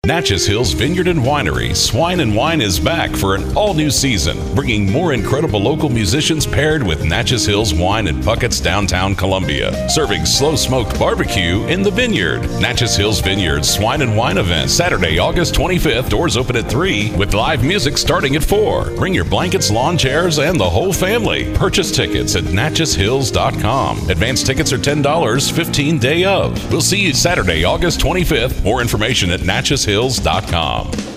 Natchez Hills Vineyard and Winery Swine and Wine is back for an all-new season, bringing more incredible local musicians paired with Natchez Hills Wine and Puckett's downtown Columbia, serving slow-smoked barbecue in the vineyard. Natchez Hills Vineyard Swine and Wine event, Saturday, August 25th. Doors open at 3, with live music starting at 4. Bring your blankets, lawn chairs, and the whole family. Purchase tickets at natchezhills.com. Advance tickets are $10, 15 day of. We'll see you Saturday, August 25th. More information at natchezhills.com.